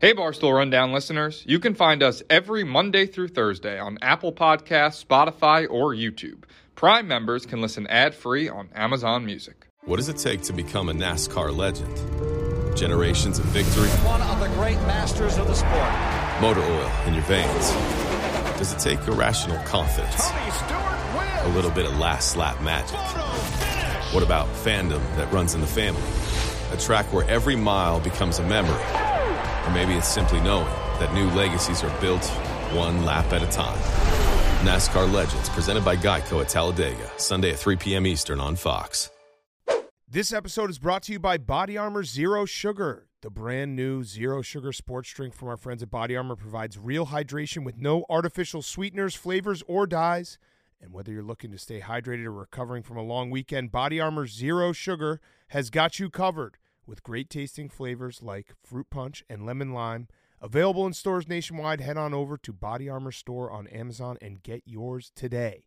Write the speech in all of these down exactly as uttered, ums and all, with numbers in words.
Hey, Barstool Rundown listeners. You can find us every Monday through Thursday on Apple Podcasts, Spotify, or YouTube. Prime members can listen ad-free on Amazon Music. What does it take to become a NASCAR legend? Generations of victory? One of the great masters of the sport. Motor oil in your veins? Does it take irrational confidence? Tony Stewart wins. A little bit of last lap magic? What about fandom that runs in the family? A track where every mile becomes a memory? Or maybe it's simply knowing that new legacies are built one lap at a time. NASCAR Legends, presented by Geico at Talladega, Sunday at three p.m. Eastern on Fox. This episode is brought to you by Body Armor Zero Sugar. The brand new Zero Sugar sports drink from our friends at Body Armor provides real hydration with no artificial sweeteners, flavors, or dyes. And whether you're looking to stay hydrated or recovering from a long weekend, Body Armor Zero Sugar has got you covered with great tasting flavors like fruit punch and lemon lime. Available in stores nationwide. Head on over to Body Armor store on Amazon and get yours today.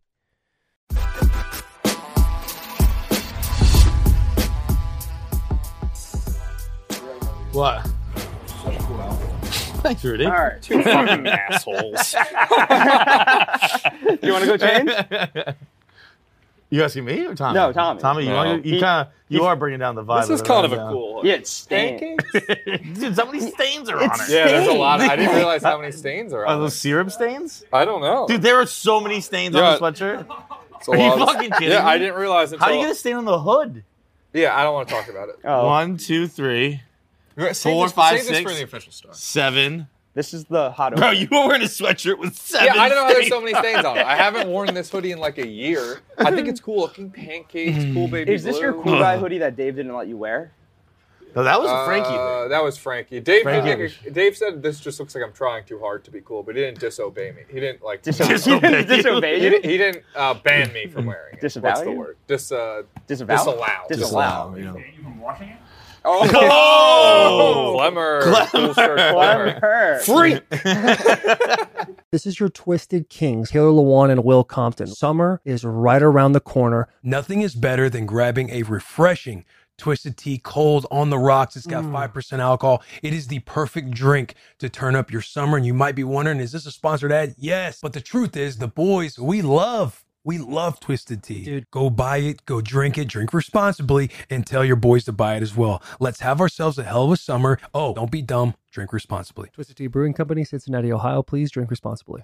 What? Thanks, Rudy. All right. Two fucking assholes. You want to go change? You asking me or Tommy? No, Tommy. Tommy, you, No. wanna- you He- kind of you he's- are bringing down the vibe. This is the kind of a rundown. cool. Yeah, it's stained. Dude, so many stains are on It's it. Yeah, there's a stained. lot. I didn't realize how many stains are Are on those it. syrup stains? I don't know. Dude, there are so many stains Yeah. on the sweatshirt. It's a Are you lot of- fucking kidding Yeah, me? I didn't realize until. How are you gonna stain on the hood? Yeah, I don't want to talk about it. Oh, One, two, three, Save four, this, five, save this six. for the official stuff. seven. this is the hot Bro, open. you were wearing a sweatshirt with seven. Yeah, I don't know how there's stains so many stains on it. I haven't worn this hoodie in like a year. I think it's cool looking. Pancakes, cool baby Is this your blue. cool guy hoodie that Dave didn't let you wear? No, that was a Frankie Uh, thing. that was Frankie. Dave, Frankie did was- make a- Dave said this just looks like I'm trying too hard to be cool, but he didn't disobey me. He didn't like Disobey, Disobey you. disobey He, you? didn't- he didn't uh, ban me from wearing it. Disavow What's the you? word? Dis, uh, Disavow? Disallow. Disallow. you know. Oh, Oh! Glemmer. Glemmer. Cool shirt, Glemmer. Clever. Freak. This is your Twisted Kings, Taylor Lewan and Will Compton. Summer is right around the corner. Nothing is better than grabbing a refreshing Twisted Tea cold on the rocks. It's got five percent alcohol. It is the perfect drink to turn up your summer. And you might be wondering, is this a sponsored ad? Yes. But the truth is, the boys, we love, we love Twisted Tea. Dude. Go buy it, go drink it, drink responsibly, and tell your boys to buy it as well. Let's have ourselves a hell of a summer. Oh, don't be dumb. Drink responsibly. Twisted Tea Brewing Company, Cincinnati, Ohio. Please drink responsibly.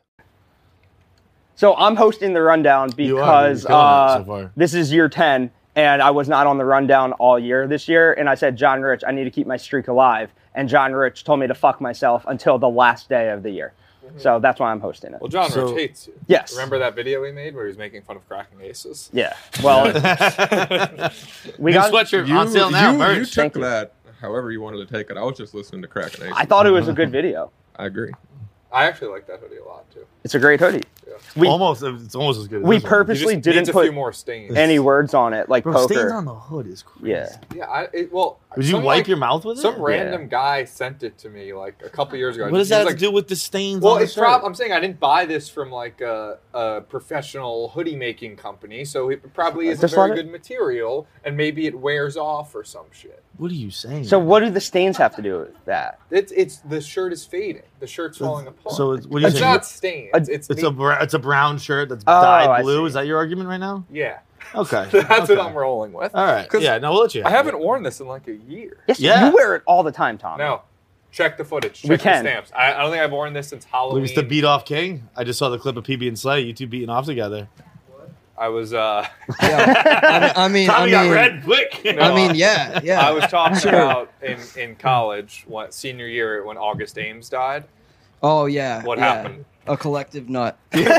So I'm hosting the rundown You are, because you're killing it uh, so far. this is year ten, and I was not on the rundown all year this year. And I said, John Rich, I need to keep my streak alive. And John Rich told me to fuck myself until the last day of the year. So that's why I'm hosting it. Well, John So- Rich hates you. Yes. Remember that video we made where he was making fun of cracking aces? Yeah. Well, we New got. sweatshirt You, on sale now. you, merch. you took Thank you. that however you wanted to take it. I was just listening to Kraken Aces. I thought it was a good video. I agree. I actually like that hoodie a lot too. It's a great hoodie. We almost, it's almost as good as we this one. purposely He just didn't needs a put few more stains. any words on it, like Bro, poker. stains on the hood is crazy. Yeah. Yeah, I, it, well, Would you some, wipe like, your mouth with it? Some random guy sent it to me like a couple years ago. What does He that was have like, to do with the stains Well, on the it's shirt? prob- I'm saying I didn't buy this from like a, a professional hoodie making company, so it probably isn't Just very let it- good material, and maybe it wears off or some shit. What are you saying? So what do the stains have to do with that? It's it's the shirt is fading. The shirt's falling apart. So it's, what are you it's saying? not stained. It's it's, It's neat. a br- it's a brown shirt that's Oh, I dyed blue. see. Is that your argument right now? yeah. Okay, That's okay. what I'm rolling with. All right. 'Cause Yeah. No, we'll let you. I have haven't it. worn this in like a year. Yes, Yeah. you wear it all the time, Tom. No. Check the footage. Check We the can. stamps. I, I don't think I've worn this since Halloween. Louis the beat off king. I just saw the clip of P B and Slay. You two beating off together. I was uh Yeah. I mean, I Tommy mean, got red quick. I mean, yeah, yeah. I was talking Sure. about in, in college, what senior year when August Ames died. Oh yeah. What yeah. happened? A collective nut.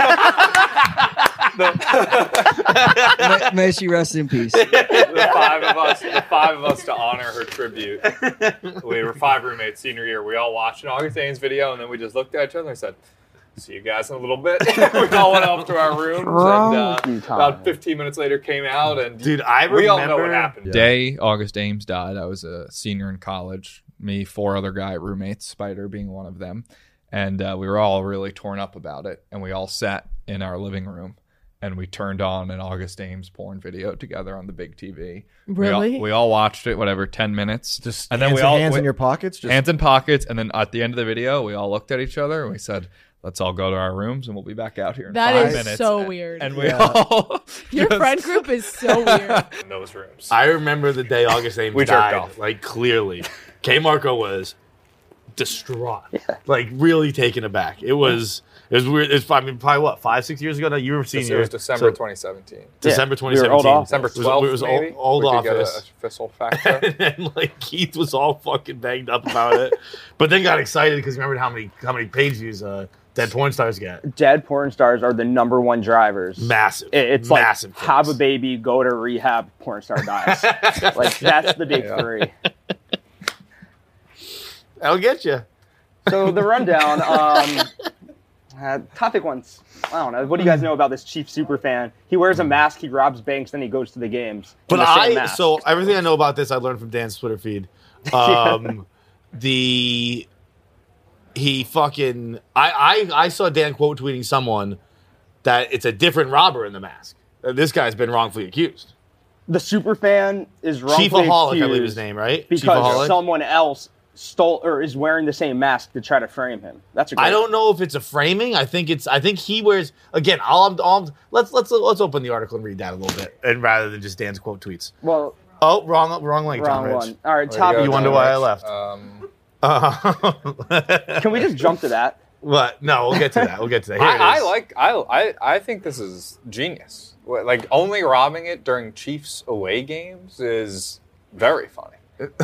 The, may, may she rest in peace. the five of us, the five of us to honor her tribute. We were five roommates senior year. We all watched an August Ames video, and then we just looked at each other and said, "See you guys in a little bit." We all went off to our rooms, Wrong and uh, with you, Tom. about fifteen minutes later came out, and Dude, I we all know what remember- happened. Day August Ames died. I was a senior in college. Me, four other guy roommates, Spider being one of them. And uh, we were all really torn up about it. And we all sat in our living room. and we turned on an August Ames porn video together on the big T V. Really? We all, we all watched it, whatever, ten minutes. Just and then hands, we all hands we, in your pockets? Just... Hands in pockets. And then at the end of the video, we all looked at each other and we said, let's all go to our rooms and we'll be back out here in That five is minutes. so and, weird. And we Yeah. all Your just- friend group is so weird. In those rooms. I remember the day August Ames We jerked died, off. like clearly. K. Marco was distraught, like really taken aback. It was, it was weird. It's I mean, probably what five, six years ago now. You were It senior. was December so- twenty seventeen. December Yeah, twenty we were old seventeen. office. December It was- twelfth, It was, maybe? old, old we could office. get a official fact check. and like Keith was all fucking banged up about it, but then got excited because remembered how many how many page views uh, Dead Porn Stars get. Dead porn stars are the number one drivers. Massive. It- It's Massive like have a clicks. baby, go to rehab, porn star dies. Like that's the big Yeah. three. I'll get you. So the rundown. Um, uh, topic ones. I don't know. What do you guys know about this Chief superfan? He wears a mask, he robs banks, then he goes to the games. in But the same I mask. so everything I know about this I learned from Dan's Twitter feed. Um, the he fucking I, I I saw Dan quote tweeting someone that it's a different robber in the mask. Uh, This guy's been wrongfully accused. the superfan is wrongfully Chiefaholic, accused I believe his name, right? because Chiefaholic? someone else stole or is wearing the same mask to try to frame him. That's a great I don't know if it's a framing. I think it's. I think he wears again. All, all let's let's let's open the article and read that a little bit, and rather than just Dan's quote tweets. Well, Oh, wrong wrong link. wrong John Rich. one. All right, Way to top. go, You wonder John why I Rich. left. Um, Uh, Can we just jump to that? what? No, we'll get to that. We'll get to that. Here it I, I is. like. I, I I think this is genius. What, Like only robbing it during Chiefs away games is very funny.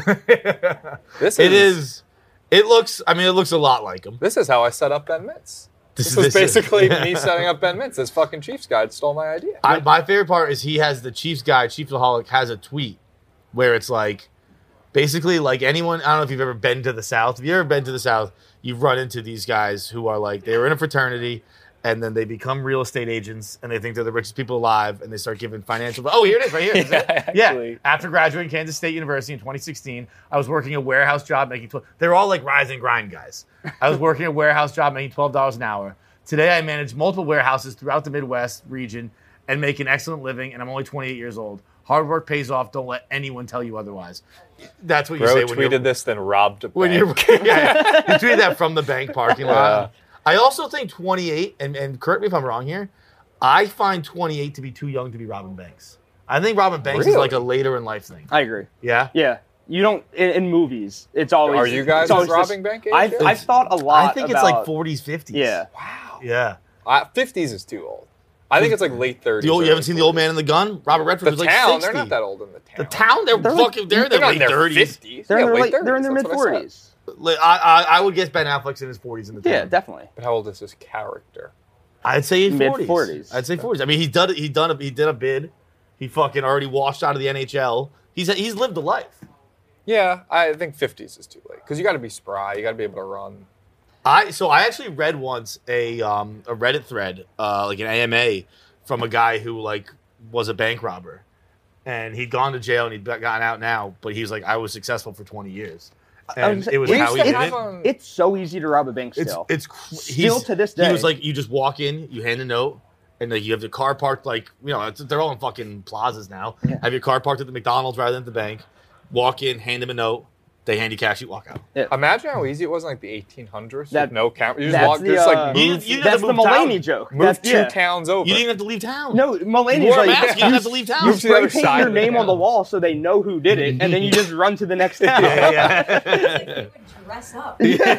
This It is, is. It looks. I mean, it looks a lot like him. This is how I set up Ben Mintz. This This, is- was this is- basically me setting up Ben Mintz. This fucking Chiefs guy stole my idea. I, my favorite part is he has the Chiefs guy, Chiefaholic, has a tweet where it's like, basically like anyone. I don't know if you've ever been to the South. If you've ever been to the South, you've run into these guys who are like they were in a fraternity. And then they become real estate agents, and they think they're the richest people alive, and they start giving financial. Oh, here it is, right here. Is it? Yeah, yeah. actually. After graduating Kansas State University in twenty sixteen, I was working a warehouse job making. twelve They're all like rise and grind guys. I was working a warehouse job making twelve dollars an hour. Today, I manage multiple warehouses throughout the Midwest region and make an excellent living. And I'm only twenty-eight years old. Hard work pays off. Don't let anyone tell you otherwise. That's what you Bro say when tweeted you're, this, then robbed a when bank. you're yeah, yeah. You tweeted that from the bank parking lot. Yeah. I also think twenty-eight, and, and correct me if I'm wrong here, I find twenty-eight to be too young to be robbing banks. I think robbing banks is Really? like a later in life thing. I agree. Yeah? Yeah, you don't in, in movies. It's always. Are you guys it's always robbing this- bank age I've yet? I've thought a lot. I think about, it's like forties, fifties. Yeah. Wow. Yeah. Uh, fifties is too old. I think it's like late thirties. The old, you haven't seen The Old Man and the Gun? Robert Redford The was like town, sixty. they're not that old in the town. The town, they're, They're like- fucking, they're in They're their not late in their thirties. fifties. They're yeah, in their late late, they're in their thirties, mid that's what I said. forties. Like, I, I, I would guess Ben Affleck's in his forties in the town. Yeah, definitely. But how old is this character? I'd say in Mid forties. forties. I'd say forties. I mean, he's done. He done. A, he did a bid. He fucking already washed out of the N H L. He's he's lived a life. Yeah, I think fifties is too late because you got to be spry. You got to be able to run. I so I actually read once a um a Reddit thread, uh, like an A M A, from a guy who like was a bank robber, and he'd gone to jail and he'd gotten out now, but he was like, I was successful for twenty years, and was- it was we how he used to did have it. a- It's so easy to rob a bank It's still. it's cr- Still he's- to this He day. was like, you just walk in, you hand a note, and like you have the car parked like you know it's, they're all in fucking plazas now. Yeah. Have your car parked at the McDonald's rather than at the bank. Walk in, hand them a note. They hand you cash, you walk out. Imagine how easy it was in like the eighteen hundreds That- with no camera. You just that's walk, the, just uh, like You- move, you didn't That's have to the move town. Mulaney joke. move That's, two yeah. towns over. You didn't even have to leave town. No, Mulaney's You wore a like mask, you didn't have to leave town. You Move to the spray other paint side your of the name on the town. wall so they know who did it, and then you just run to the next town. Yeah, yeah. Dress up.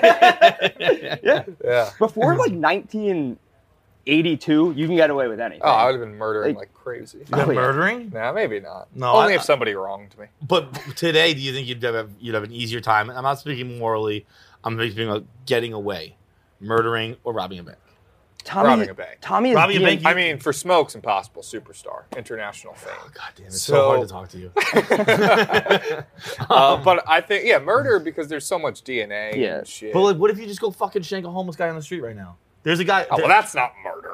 Yeah. Yeah. Before like nineteen eighty-two, you can get away with anything. Oh, I would have been murdering Like- like crazy. You been Oh, yeah. murdering? Nah, maybe not. No, Only I- if somebody wronged me. But today, do you think you'd have you'd have an easier time? I'm not speaking morally. I'm speaking about getting away, murdering or robbing a bank. Tommy, robbing a bank. Tommy is Robbing a being- bank, I mean, for Smoke's impossible, superstar, international fame. God damn, it's so, hard to talk to you. uh, but I think, yeah, murder because there's so much D N A Yeah. and shit. But like, what if you just go fucking shank a homeless guy on the street right now? There's a guy. oh, well, that's not murder.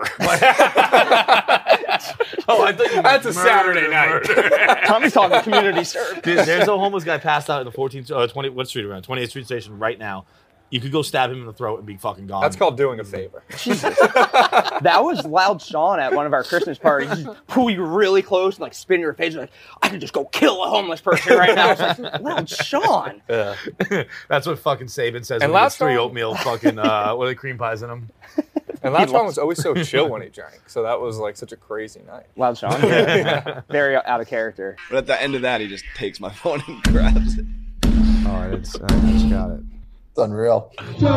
oh, I thought you meant That's a murder, Saturday night. murder. Tommy's talking community service. Dude, there's a homeless guy passed out in the fourteenth, uh, twenty, what street around? twentieth Street Station right now. You could go stab him in the throat and be fucking gone. That's called doing a favor. That was Loud Sean at one of our Christmas parties. He'd pull you really close and like spin your face. Like, I could just go kill a homeless person right now. It's like, Loud Sean. Yeah. That's what fucking Saban says And when he Loud gets three Sean- oatmeal fucking, uh, what are they, cream pies in them? And Loud Sean was always so chill when he drank. So that was like such a crazy night. Loud Sean. Yeah. Very out of character. But at the end of that, he just takes my phone and grabs it. All right, it's, I just got it. It's unreal. Cooking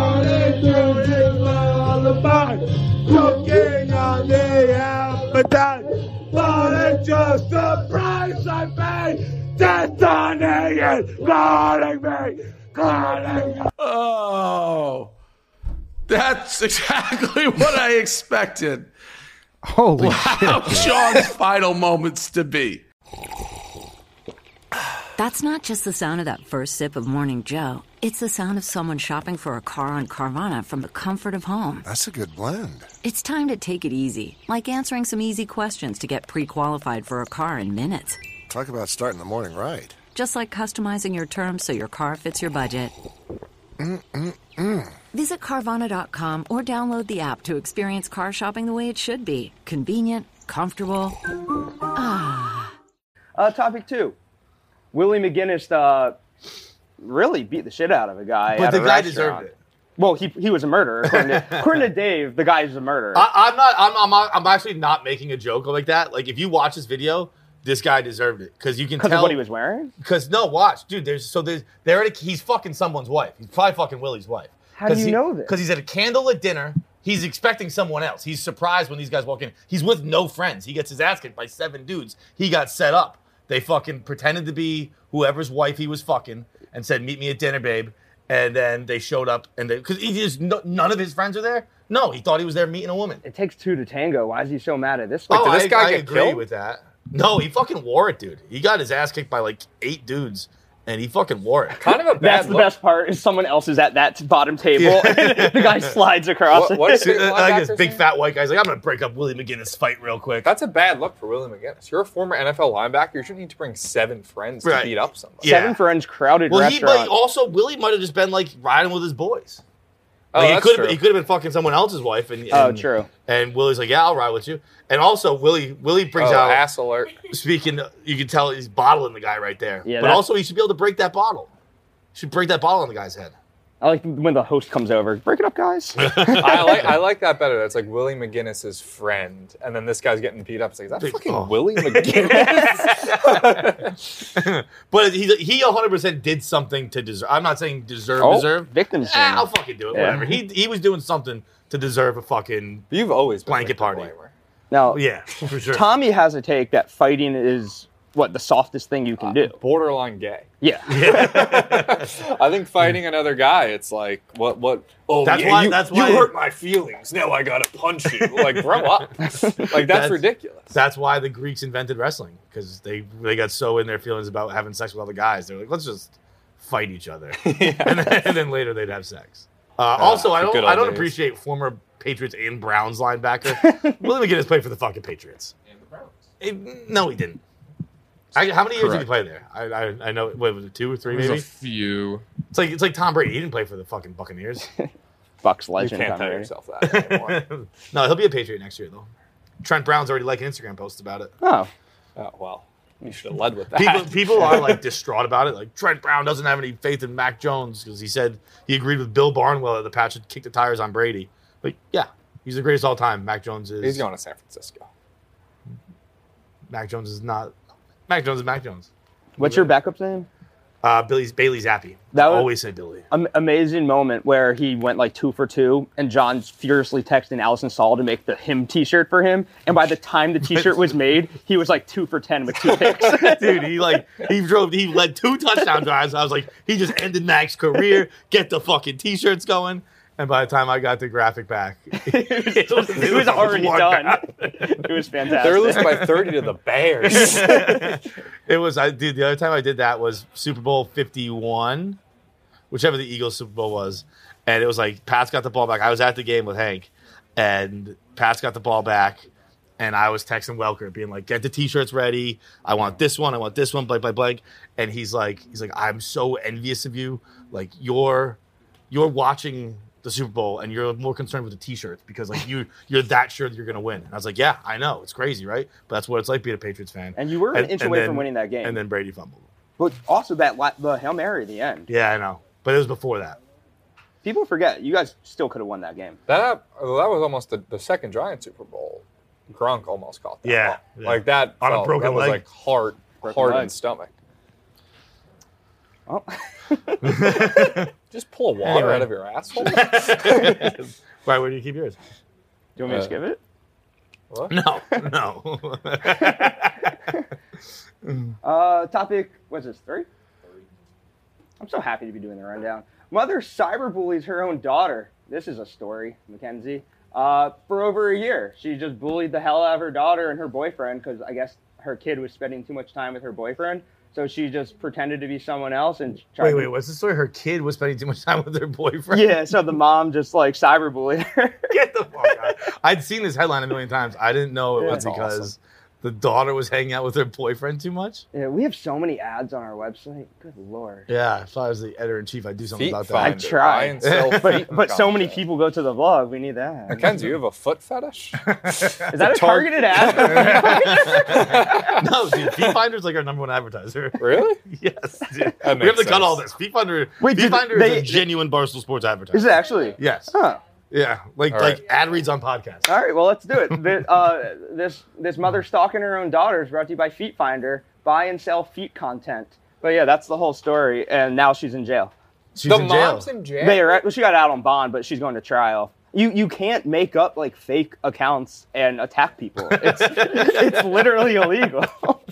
on the appetite, but it's just the price I pay. Destiny calling me, calling me. Oh, that's exactly what I expected. Holy wow, shit. Sean's final moments to be. That's not just the sound of that first sip of Morning Joe. It's the sound of someone shopping for a car on Carvana from the comfort of home. That's a good blend. It's time to take it easy, like answering some easy questions to get pre-qualified for a car in minutes. Talk about starting the morning right. Just like customizing your terms so your car fits your budget. Mm-mm-mm. Visit Carvana dot com or download the app to experience car shopping the way it should be. Convenient, comfortable. Ah. Uh, topic two. Willie McGinnis uh, really beat the shit out of a guy. But at the a guy restaurant. deserved it. Well, he he was a murderer. According to, according to Dave, the guy is a murderer. I, I'm not. I'm, I'm. I'm actually not making a joke like that. Like, if you watch this video, this guy deserved it because you can Because tell of what he was wearing? Because no, watch, dude. There's so there's they're at a, he's fucking someone's wife. He's probably fucking Willie's wife. How do you he, know this? Because he's at a candlelit dinner. He's expecting someone else. He's surprised when these guys walk in. He's with no friends. He gets his ass kicked by seven dudes. He got set up. They fucking pretended to be whoever's wife he was fucking and said, "Meet me at dinner, babe." And then they showed up, and they because he just no, none of his friends are there. No, he thought he was there meeting a woman. It takes two to tango. Why is he so mad at this guy? Oh, did this I, guy I get agree killed? with that. No, he fucking wore it, dude. He got his ass kicked by like eight dudes, and he fucking wore it. Kind of a bad That's the look. best part is someone else is at that bottom table and the guy slides across. What- what is it? Like this big fat white guy's like, I'm gonna break up Willie McGinnis' fight real quick. That's a bad look for Willie McGinnis. You're a former N F L linebacker. You shouldn't need to bring seven friends to Right. beat up somebody. Yeah. Seven friends, crowded Well, he restaurant. but also Willie might have just been like riding with his boys. Oh, Like, he that's could true. have he could have been fucking someone else's wife. And, and Oh, true. And Willie's like, yeah, I'll ride with you. And also Willie Willie brings Oh, out ass alert. Speaking, you can tell he's bottling the guy right there. Yeah, but that- also he should be able to break that bottle. He should break that bottle on the guy's head. I like when the host comes over. Break it up, guys. I like I like that better. That's like Willie McGinnis' friend, and then this guy's getting beat up. It's like, is that Big- fucking oh. Willie McGinnis? But he he one hundred percent did something to deserve. I'm not saying deserve Oh, deserve. victim Eh, shaming. I'll fucking do it. Yeah. Whatever. He he was doing something to deserve a fucking You've always been blanket victim party. blamer. Now, Yeah, for sure. Tommy has a take that fighting is what the softest thing you can do. Borderline gay. Yeah. I think fighting another guy, it's like what what. Oh, That's yeah, why- you, that's you why- hurt my feelings. Now I gotta punch you. Like, grow up. Like that's, ridiculous. That's why the Greeks invented wrestling because they they got so in their feelings about having sex with other guys. They're like, let's just fight each other, and, then, and then later they'd have sex. Uh, also, I the don't good I old don't days. appreciate former Patriots and Browns linebacker. Willie McGinnis played for the fucking Patriots. And the Browns. Eh, no, he didn't. I, how many years did he Correct. play there? I I, I know. What was it? Two or three? There's Maybe. a few. It's like it's like Tom Brady. He didn't play for the fucking Buccaneers. Bucks You legend. can't Tom tell Brady. yourself that anymore. No, he'll be a Patriot next year though. Trent Brown's already liking Instagram posts about it. Oh. Oh well, you should have led with that. People people are like distraught about it. Like Trent Brown doesn't have any faith in Mac Jones because he said he agreed with Bill Barnwell that the Pats should kick the tires on Brady. But yeah, he's the greatest all time. Mac Jones is. He's going to San Francisco. Mac Jones is not. Mac Jones is Mac Jones. What's your backup's name? Uh, Billy's Bailey Zappi. That I was- always say Billy. Am- amazing moment where he went like two for two, and John's furiously texting Allison Saul to make the him T-shirt for him. And by the time the T-shirt was made, he was like two for ten with two picks. Dude, he like he drove. He led two touchdown drives. I was like, he just ended Mac's career. Get the fucking T-shirts going. And by the time I got the graphic back, it was, it was already done. It was fantastic. They're losing by thirty to the Bears. It was I did the other time I did that was Super Bowl fifty-one, whichever the Eagles Super Bowl was, and it was like Pat's got the ball back. I was at the game with Hank, and Pat's got the ball back, and I was texting Welker, being like, "Get the T-shirts ready. I want this one. I want this one. Blank, blank, blank." And he's like, he's like, "I'm so envious of you. Like you're you're watching the Super Bowl and you're more concerned with the T-shirts because like you you're that sure that you're gonna win. And I was like, yeah, I know, it's crazy, right? But that's what it's like being a Patriots fan. And you were an inch away then, from winning that game. And then Brady fumbled. But also that la- the Hail Mary at the end. Yeah, I know, but it was before that. People forget you guys still could have won that game. That that was almost the, the second Giant Super Bowl. Gronk almost caught that. Yeah, ball. yeah. Like that On a felt- broken that was leg. like heart, Broken heart leg. and stomach. Oh. Just pull water Anyway. out of your asshole. Why? Where do you keep yours? Do you want me to Uh, skip it? What? No, no. Uh, topic, what's this, three? I'm so happy to be doing the rundown. Mother cyberbullies her own daughter. This is a story, Mackenzie. Uh, for over a year, she just bullied the hell out of her daughter and her boyfriend because I guess her kid was spending too much time with her boyfriend. So she just pretended to be someone else and tried Wait, to... wait. What's the story? Her kid was spending too much time with her boyfriend. Yeah, so the mom just like cyberbullied her. Get the fuck out. I'd seen this headline a million times. I didn't know it Yeah. was That's because awesome. the daughter was hanging out with her boyfriend too much. Yeah, we have so many ads on our website. Good lord. Yeah, if I was the editor in chief, I'd do something Feet about that. I finder. Buy tried, and sell but feet but so many content. people go to the vlog. We need that. Mackenzie, you have a foot fetish? Is that a tar- targeted ad? No, dude, Feet Finder's like our number one advertiser. Really? Yes, dude. That We have to makes cut all sense. this. Feet Finder, Wait, Feet did Finder they- is a genuine Barstool Sports advertiser. Is it actually? Yes. Huh. Yeah, like All like right. ad reads on podcasts. All right, well, let's do it. The, uh, this this mother stalking her own daughter is brought to you by Feet Finder. Buy and sell feet content. But yeah, that's the whole story. And now she's in jail. She's the in jail. mom's in jail? They are, well, she got out on bond, but she's going to trial. You you can't make up like fake accounts and attack people. It's it's literally illegal.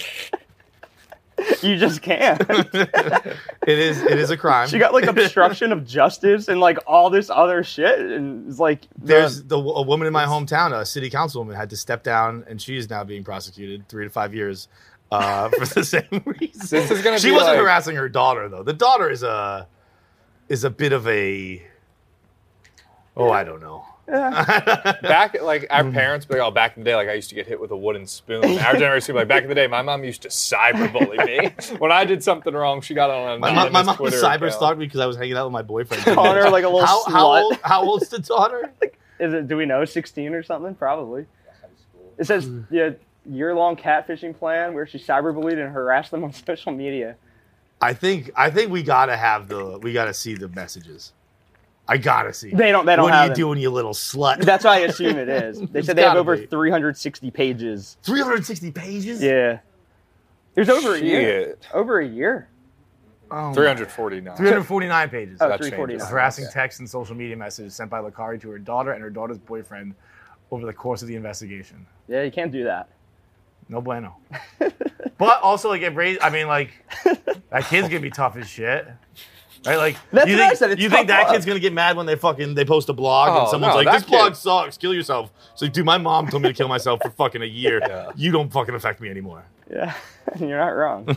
You just can't. It is it is a crime. She got like obstruction of justice and like all this other shit, and it's like the- There's the a woman in my hometown, a city councilwoman, had to step down, and she is now being prosecuted three to five years uh, for the same reason. This is gonna She be wasn't like- harassing her daughter though. The daughter is a is a bit of a oh I don't know. Back, like, our parents be like, oh, back in the day, like, I used to get hit with a wooden spoon. Our generation, like, back in the day, my mom used to cyberbully me. When I did something wrong, she got on an My, mom- my mom Twitter cyber account. stalked me because I was hanging out with my boyfriend. Calling her like a little how, slut. how old? How old's the daughter? Is it? Do we know sixteen or something? Probably. It says yeah, year-long catfishing plan where she cyberbullied and harassed them on social media. I think I think we gotta have the we gotta see the messages. I gotta see. They don't. They don't What have are you them. doing, you little slut? That's why I assume it is. They It's said they have gotta over be. three hundred sixty pages. three hundred sixty pages. Yeah. There's over a year. Shit. Over a year. Oh, three hundred forty-nine. three hundred forty-nine pages. Oh, That three changes. forty-nine. Harassing texts and social media messages sent by Lakari to her daughter and her daughter's boyfriend over the course of the investigation. Yeah, you can't do that. No bueno. But also, like, it raised. I mean, like, that kid's gonna be tough as shit. Right? Like, That's you what I think, said, it's you think tough that luck. kid's gonna get mad when they fucking they post a blog Oh, and someone's no, like, that "This blog kid- sucks. Kill yourself." So, like, dude, my mom told me to kill myself for fucking a year. Yeah. You don't fucking affect me anymore. Yeah, you're not wrong.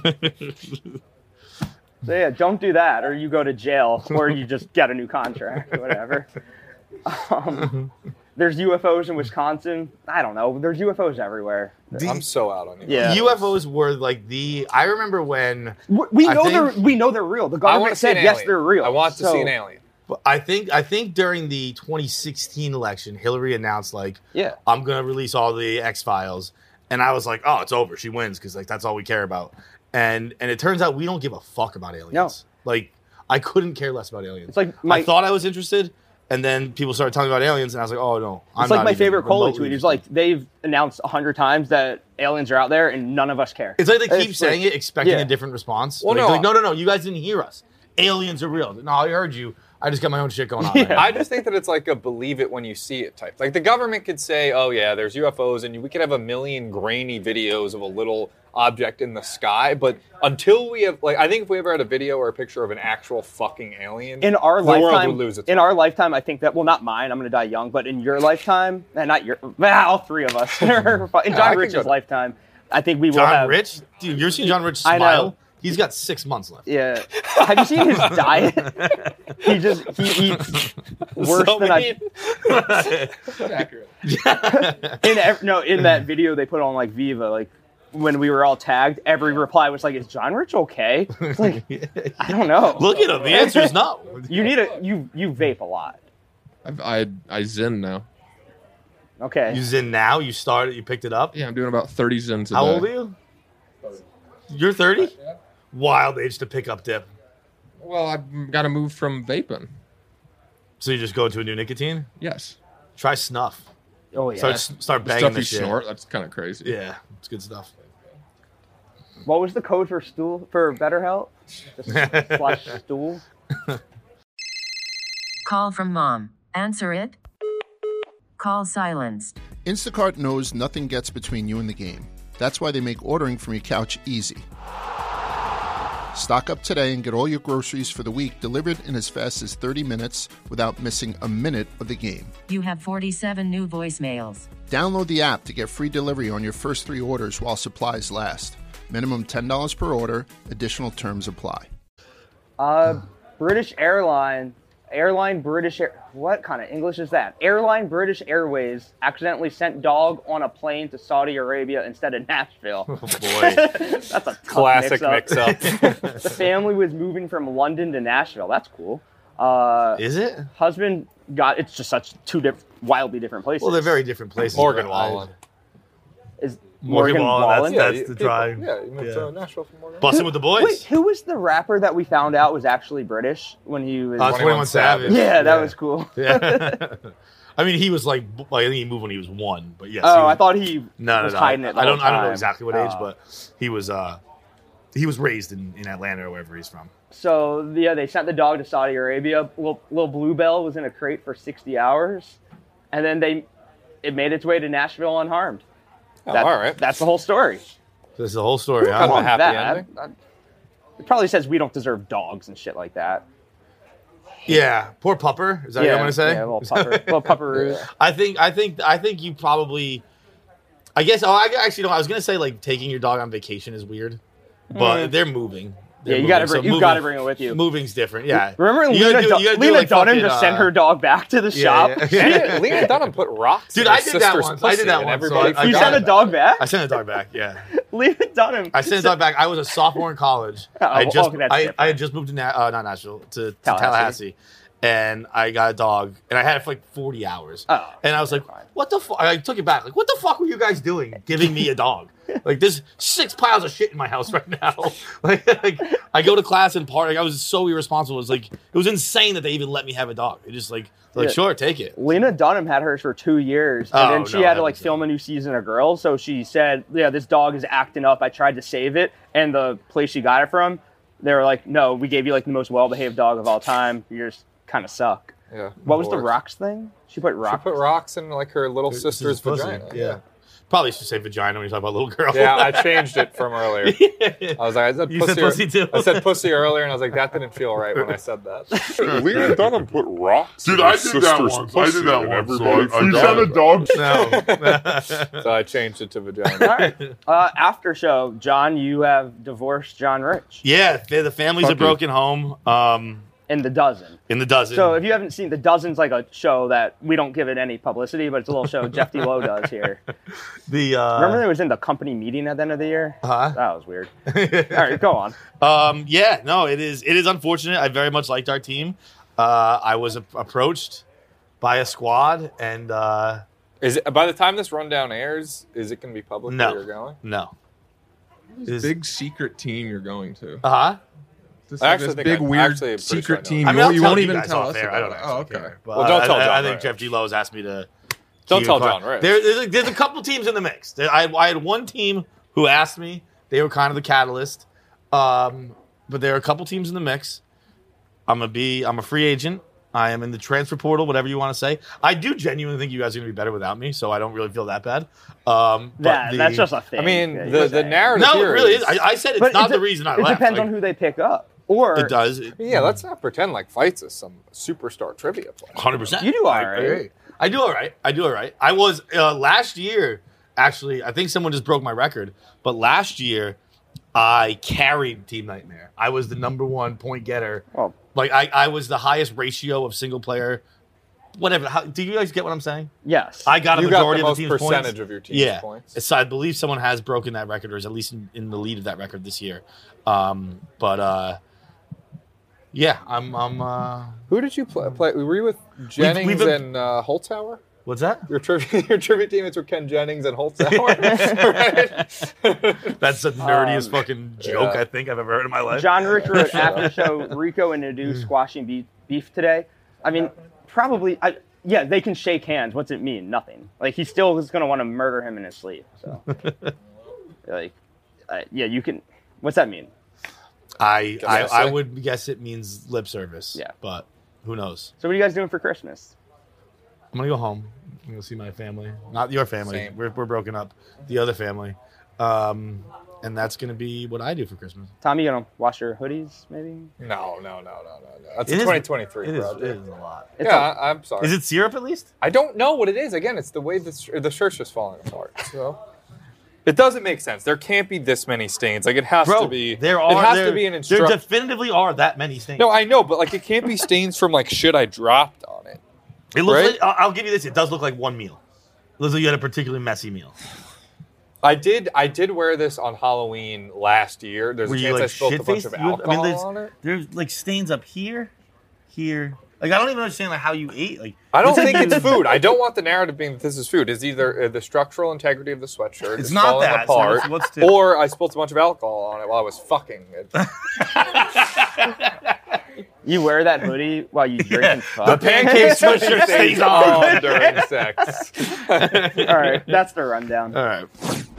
So yeah, don't do that, or you go to jail, or you just get a new contract, or whatever. Um, there's U F Os in Wisconsin. I don't know. There's U F Os everywhere. I'm so out on you. Yeah. U F Os were like the. I remember when. We we I know think- they're we know they're real. The I want government to see an said yes, alien. they're real. I want to So- see an alien. But I think I think during the twenty sixteen election, Hillary announced like, Yeah. I'm gonna release all the X Files, and I was like, oh, it's over. She wins because like that's all we care about. And and it turns out we don't give a fuck about aliens. No. Like I couldn't care less about aliens. It's like my- I thought I was interested, and then people started telling me about aliens, and I was like, oh no, I'm It's like not my even favorite Coley remotely tweet. He's like, interested. they've announced a hundred times that aliens are out there, and none of us care. It's like they keep It's saying like- it, expecting yeah. a different response. Well, like, no, like, no, no, no, you guys didn't hear us. Aliens are real. No, I heard you. I just got my own shit going on. Yeah. man. I just think that it's like a believe it when you see it type. Like the government could say, oh yeah, there's U F Os, and we could have a million grainy videos of a little object in the sky, but until we have, like, I think if we ever had a video or a picture of an actual fucking alien, In our the world lifetime, would lose its in our lifetime, I think that well, not mine. I'm going to die young, but in your lifetime, and not your, well, all three of us. in I John can Rich's go to- lifetime, I think we will John have. Rich? Dude, you're seeing John Rich I know. smile? He's got six months left. Yeah. Have you seen his diet? he just he eats worse So than I. mean. That's accurate. In ev- no, in that video they put on like Viva, like when we were all tagged, every reply was like, "Is John Rich okay?" It's like, I don't know. Look at him. The answer is no. You need a you you vape a lot. I've, I I zen now. Okay. You zen now? You started? You picked it up? Yeah, I'm doing about thirty zens a How day. old are you? You're thirty? Wild age to pick up dip. Well, I've got to move from vaping. So you just go into a new nicotine? Yes. Try snuff. Oh yeah. Start, start The banging stuff the you shit. snort, that's kind of crazy. Yeah, it's good stuff. What was the code for stool for better health? Just slash stool. Call from mom. Answer it. Call silenced. Instacart knows nothing gets between you and the game. That's why they make ordering from your couch easy. Stock up today and get all your groceries for the week delivered in as fast as thirty minutes without missing a minute of the game. You have forty-seven new voicemails. Download the app to get free delivery on your first three orders while supplies last. Minimum ten dollars per order. Additional terms apply. Uh, British Airline, Airline British Air, what kind of English is that? Airline British Airways accidentally sent dog on a plane to Saudi Arabia instead of Nashville. Oh, boy. That's a tough Classic mix-up. mix-up. The family was moving from London to Nashville. That's cool. Uh, Is it? Husband got, it's just such two diff- wildly different places. Well, they're very different places. Morgan but I- Wallen. Is Morgan, Morgan Wallen, Wallen? that's, that's Yeah, the people- drive. Yeah, you moved Yeah. to Nashville from Morgan. Busting with the boys. Wait, who was the rapper that we found out was actually British when he was... Uh, twenty-one Savage. Yeah, that was cool. Yeah. I mean, he was like, like, I think he moved when he was one, but yes. Oh, he was, I thought he no, no, was no. hiding it the I don't, whole I don't know time. exactly what age, Oh. but he was, uh, he was raised in, in Atlanta or wherever he's from. So, yeah, they sent the dog to Saudi Arabia. Little, little Bluebell was in a crate for sixty hours. And then they, it made its way to Nashville unharmed. Oh, That- all right. That's the whole story. So this is the whole story, huh? Kind of a happy that. ending. I- I- it probably says we don't deserve dogs and shit like that. Yeah, poor pupper. Is that Yeah, what I'm gonna say? yeah, little pupper- little pupperoo. I think, I think, I think you probably. I guess. Oh, I actually don't. I was gonna say like taking your dog on vacation is weird, but Mm. they're moving. Yeah, They're you gotta moving, bring- so you moving- gotta bring it with you. Moving's different. Yeah. Remember when You gotta Lena, do- Dun- you gotta do, Lena like, Dunham fucking, just sent uh, her dog back to the yeah, shop? yeah, yeah. Lena, Lena Dunham put rocks Dude, in I her did that sister's once. I did pussy, that and once. So everybody I- I You got sent a it. dog back? I sent a dog back. Yeah. Lena Dunham. I sent a dog back. I was a sophomore in college. Oh, I just okay, that's I, different. I had just moved to Na- uh, not Nashville to, to Tallahassee. Tallahassee. And I got a dog, and I had it for like forty hours. Oh, and I was like, "What the fuck?" I took it back. Like, "What the fuck were you guys doing, giving me a dog? Like, there's six piles of shit in my house right now. like, like, I go to class and party. Like, I was so irresponsible. It was like, it was insane that they even let me have a dog. It just like, like, Yeah. sure, take it. Lena Dunham had hers for two years, and Oh, then she no, had to that like was- film a new season of Girls. So she said, "Yeah, this dog is acting up. I tried to save it, and the place she got it from, they were like, no, we gave you like the most well-behaved dog of all time. You just kind of suck." Yeah. What was the Divorce. rocks thing? She put She rocks. put rocks in like her little This sister's is pussy. vagina. Yeah. Probably should say vagina when you talk about little girl. Yeah, I changed it from earlier. I was like, I said You pussy. said pussy too? I said pussy earlier, and I was like, that didn't feel right when I said that. Lena Dunham put rocks. Dude, in I her did that sister's once. I pussy, did that and once, Everybody, so I you got sent a it. dog. So I changed it to vagina. All right. Uh, after show, John, you have divorced John Rich Yeah, the the family's Fuck a broken home. Um, in The Dozen. in the dozen. So if you haven't seen The Dozen's like a show that we don't give it any publicity, but it's a little show Jeff D. Lowe does here. the uh, Remember they was in the company meeting at the end of the year? Huh? That was weird. All right, go on. Um, yeah, no, it is. It is unfortunate. I very much liked our team. Uh, I was a- approached by a squad, and uh, Is it by the time this rundown airs? Is it going to be public No. where you're going? no. This big secret team you're going to. Uh huh. This, I actually this think big I- weird actually, I'm pretty secret sure I know. team. I mean, you I'll won't, you tell won't you even guys tell off us air. about I don't it. actually Oh, okay. care. But Well, don't I- tell I, John I think Rich. Jeff D. Lowe has asked me to. Don't keep tell it quiet. John Rich. There, there's, a, there's a couple teams in the mix. There- I, I had one team who asked me. They were kind of the catalyst. Um, but there are a couple teams in the mix. I'm a be. I'm a free agent. I am in the transfer portal, whatever you want to say. I do genuinely think you guys are going to be better without me, so I don't really feel that bad. Um, but That, the- that's just a thing. I mean, Yeah, the, you're the saying. narrative No, it here really is. is. I, I said it's But not it the de- reason I It left. depends Like, on who they pick up. Or it does. It- yeah, let's not pretend like Fights is some superstar trivia player. one hundred percent. You do all I right. agree. I do all right. I do all right. I was uh, last year, actually, I think someone just broke my record, but last year I carried Team Nightmare. I was the number one point getter. Oh. Like, I, I was the highest ratio of single player whatever. How, do you guys get what I'm saying? Yes. I got a You got majority the of the most team's percentage points. of your team's yeah. points. So I believe someone has broken that record, or is at least in, in the lead of that record this year. Um, but uh, yeah, I'm. I'm uh, Who did you play? play were you with Jennings we've been- and uh, Holtzhauer? What's that? Your trivia, your trivia teammates were Ken Jennings and Holtzhauer. That's the nerdiest Um, fucking joke yeah. I think I've ever heard in my life. John Rich wrote after the show, Rico and Nadu squashing beef, beef today. I mean, probably, I, yeah, they can shake hands. What's it mean? Nothing. Like, he still is going to want to murder him in his sleep. So, like, uh, yeah, you can. What's that mean? I I, guess I it. would guess it means lip service. Yeah. But who knows? So, what are you guys doing for Christmas? I'm gonna go home. I'm gonna see my family, not your family. Same. We're we're broken up. The other family, um, and that's gonna be what I do for Christmas. Tom, you going to wash your hoodies, maybe? No, no, no, no, no, no. That's It a is- twenty twenty-three It is, project. it is a lot. It's yeah, a- I, I'm sorry. Is it syrup at least? I don't know what it is. Again, it's the way the, sh- the shirt's just falling apart. So it doesn't make sense. There can't be this many stains. Like it has Bro, to be. there are. It has there, to be an There instruction. definitively are that many stains. No, I know, but like it can't be stains from like shit I dropped on it. it looks right? like. I'll, I'll give you this. It does look like one meal. It looks like you had a particularly messy meal. I did. I did wear this on Halloween last year. There's Were a you chance I like spilled a shit bunch faced? of alcohol I mean, there's on it. there's like stains up here, here. Like I don't even understand like how you ate. Like I don't it's like think you- it's food. I don't want the narrative being that this is food. It's either uh, the structural integrity of the sweatshirt It's is not falling that. So apart, what's- what's to- or I spilled a bunch of alcohol on it while I was fucking it. You wear that hoodie while you drink and fuck? The pancake sweatshirt stays stays on. on during sex. All right, that's the rundown. All right.